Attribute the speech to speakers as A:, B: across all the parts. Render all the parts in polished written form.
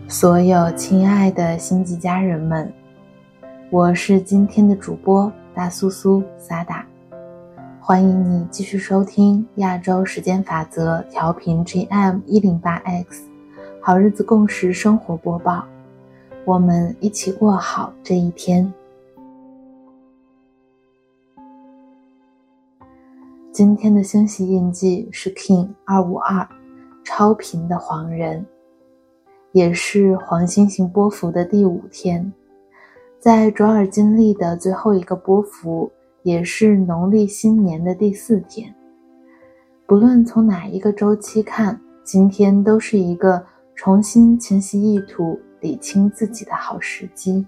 A: 所有亲爱的星际家人们，我是今天的主播大苏苏萨达，欢迎你继续收听亚洲时间法则调频 GM108X 好日子共识生活播报，我们一起过好这一天。今天的星系印记是 King 252超频的黄人，也是黄星星波符的第5天，在卓尔金历的最后一个波符，也是农历新年的第4天。不论从哪一个周期看，今天都是一个重新清晰意图、理清自己的好时机。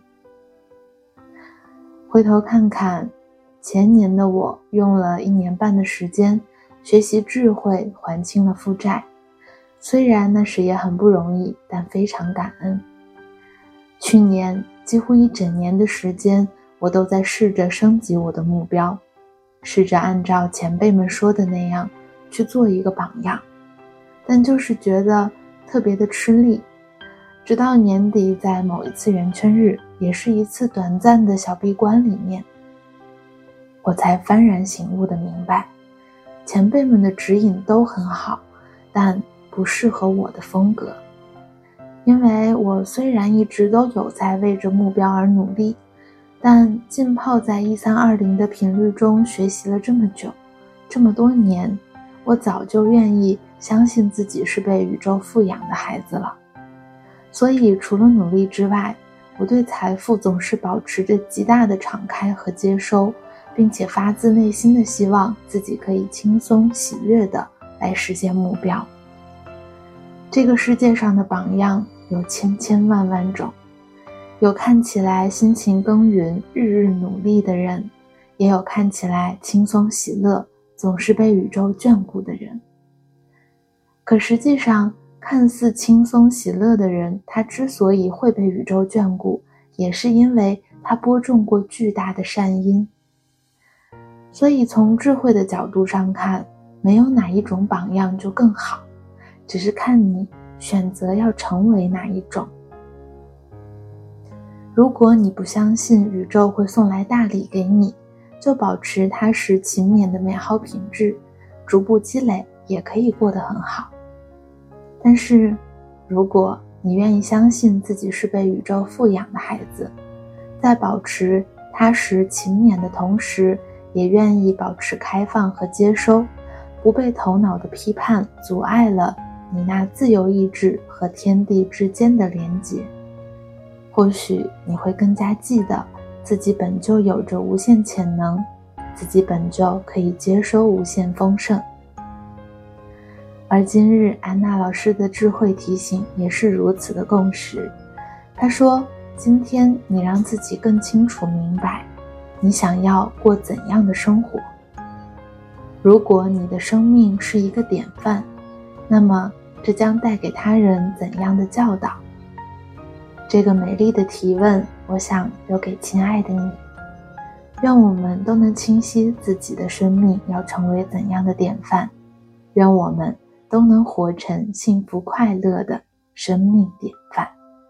A: 回头看看前年的我，用了1年半的时间学习智慧，还清了负债。虽然那时也很不容易，但非常感恩。去年几乎1整年的时间，我都在试着升级我的目标，试着按照前辈们说的那样去做一个榜样，但就是觉得特别的吃力。直到年底，在某一次圆圈日，也是一次短暂的小闭关里面，我才幡然醒悟的明白，前辈们的指引都很好，但不适合我的风格。因为我虽然一直都有在为着目标而努力，但浸泡在1320的频率中学习了这么久，这么多年，我早就愿意相信自己是被宇宙富养的孩子了。所以除了努力之外，我对财富总是保持着极大的敞开和接收，并且发自内心的希望自己可以轻松喜悦地来实现目标。这个世界上的榜样有千千万万种，有看起来辛勤耕耘、日日努力的人，也有看起来轻松喜乐、总是被宇宙眷顾的人。可实际上，看似轻松喜乐的人，他之所以会被宇宙眷顾，也是因为他播种过巨大的善因。所以从智慧的角度上看，没有哪一种榜样就更好，只是看你选择要成为哪一种。如果你不相信宇宙会送来大礼给你，就保持踏实勤勉的美好品质，逐步积累也可以过得很好。但是如果你愿意相信自己是被宇宙富养的孩子，在保持踏实勤勉的同时，也愿意保持开放和接收，不被头脑的批判阻碍了你那自由意志和天地之间的连结，或许你会更加记得自己本就有着无限潜能，自己本就可以接收无限丰盛。而今日安娜老师的智慧提醒也是如此的共识。她说，今天你让自己更清楚明白你想要过怎样的生活。如果你的生命是一个典范，那么这将带给他人怎样的教导？这个美丽的提问，我想留给亲爱的你。愿我们都能清晰自己的生命要成为怎样的典范，愿我们都能活成幸福快乐的生命典范。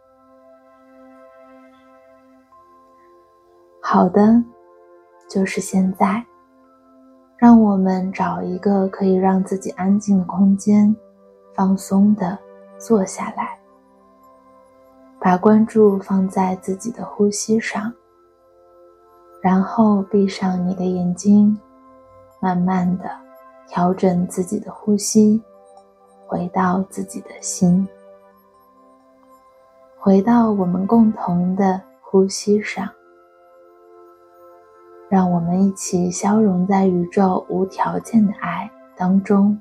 A: 好的，就是现在，让我们找一个可以让自己安静的空间，放松地坐下来，把关注放在自己的呼吸上，然后闭上你的眼睛，慢慢地调整自己的呼吸，回到自己的心，回到我们共同的呼吸上。让我们一起消融在宇宙无条件的爱当中，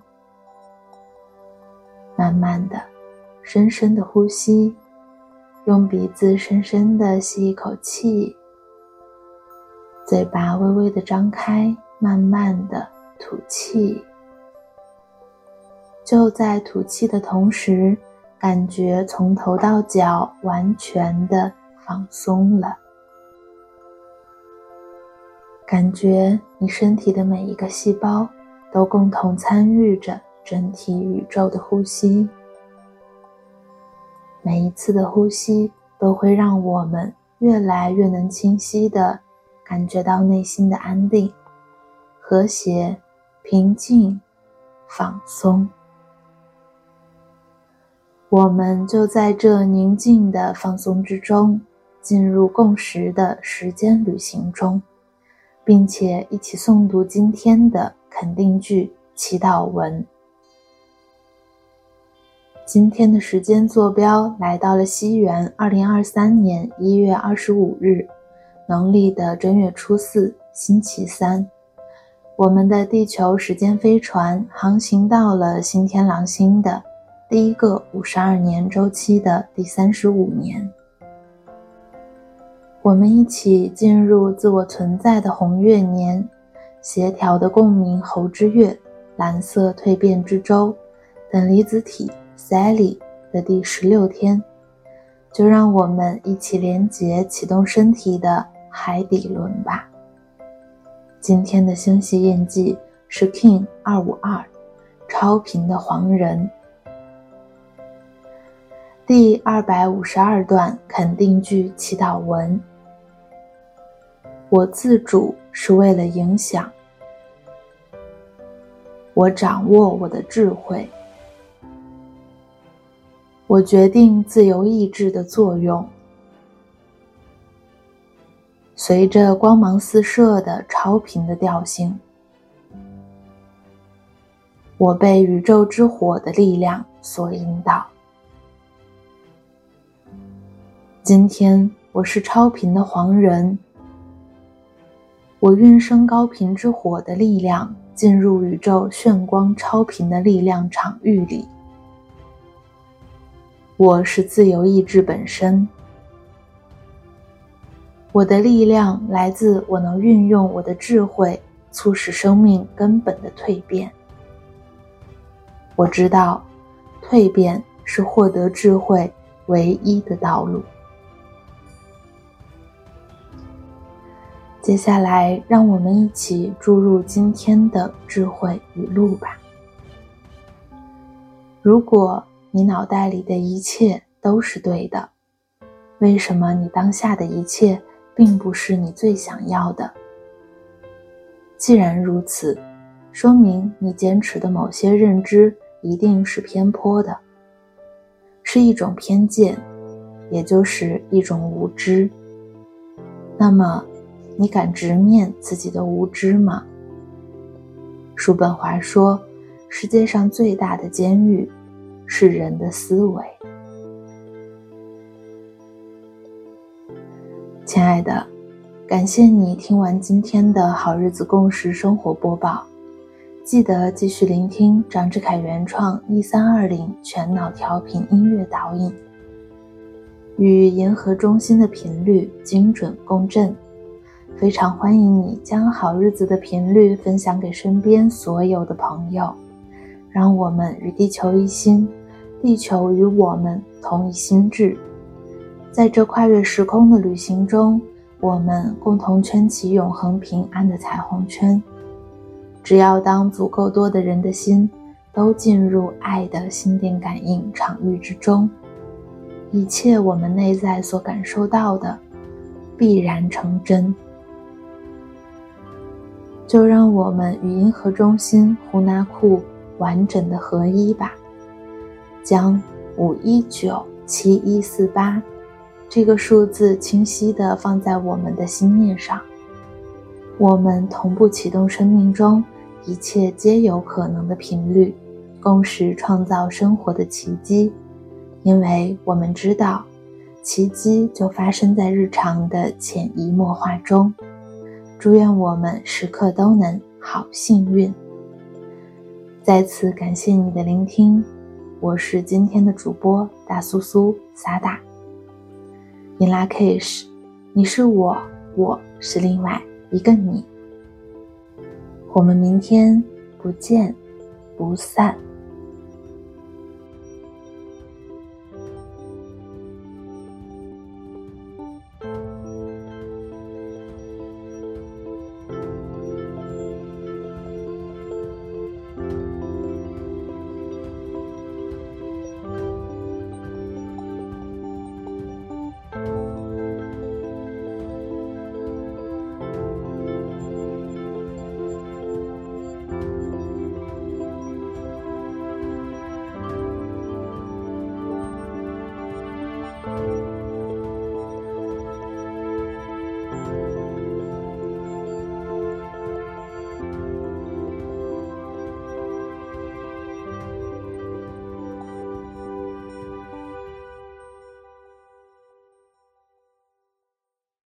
A: 慢慢的深深的呼吸，用鼻子深深的吸一口气，嘴巴微微的张开，慢慢的吐气。就在吐气的同时，感觉从头到脚完全的放松了，感觉你身体的每一个细胞都共同参与着整体宇宙的呼吸。 每一次的呼吸都会让我们越来越能清晰地感觉到内心的安定、和谐、平静、放松。我们就在这宁静的放松之中，进入共识的时间旅行中，并且一起诵读今天的肯定句祈祷文。今天的时间坐标来到了西元2023年1月25日，农历的正月初4，星期三。我们的地球时间飞船航行到了新天狼星的第一个52年周期的第35年。我们一起进入自我存在的红月年，协调的共鸣猴之月，蓝色蜕变之周，等离子体 Sally 的第16天。就让我们一起连结启动身体的海底轮吧。今天的星系印记是 King 252，超频的黄人。第252段肯定句祈祷文。我自主是为了影响，我掌握我的智慧，我决定自由意志的作用。随着光芒四射的超频的调性，我被宇宙之火的力量所引导。今天我是超频的黄人，我运生高频之火的力量进入宇宙炫光超频的力量场域里。我是自由意志本身，我的力量来自我能运用我的智慧，促使生命根本的蜕变。我知道，蜕变是获得智慧唯一的道路。接下来，让我们一起注入今天的智慧语录吧。如果你脑袋里的一切都是对的，为什么你当下的一切并不是你最想要的？既然如此，说明你坚持的某些认知一定是偏颇的，是一种偏见，也就是一种无知。那么，你敢直面自己的无知吗？叔本华说，世界上最大的监狱是人的思维。亲爱的，感谢你听完今天的好日子共识生活播报，记得继续聆听张志凯原创1320全脑调频音乐导引，与银河中心的频率精准共振。非常欢迎你将好日子的频率分享给身边所有的朋友，让我们与地球一心，地球与我们同一心智。在这跨越时空的旅行中，我们共同圈起永恒平安的彩虹圈。只要当足够多的人的心都进入爱的心电感应场域之中，一切我们内在所感受到的必然成真。就让我们与银河中心胡纳库完整的合一吧，将5197148这个数字清晰地放在我们的心念上。我们同步启动生命中一切皆有可能的频率，共识创造生活的奇迹，因为我们知道，奇迹就发生在日常的潜移默化中。祝愿我们时刻都能好幸运。再次感谢你的聆听，我是今天的主播大苏苏萨达。In Lakesh， 你是我，我是另外一个你。我们明天不见不散。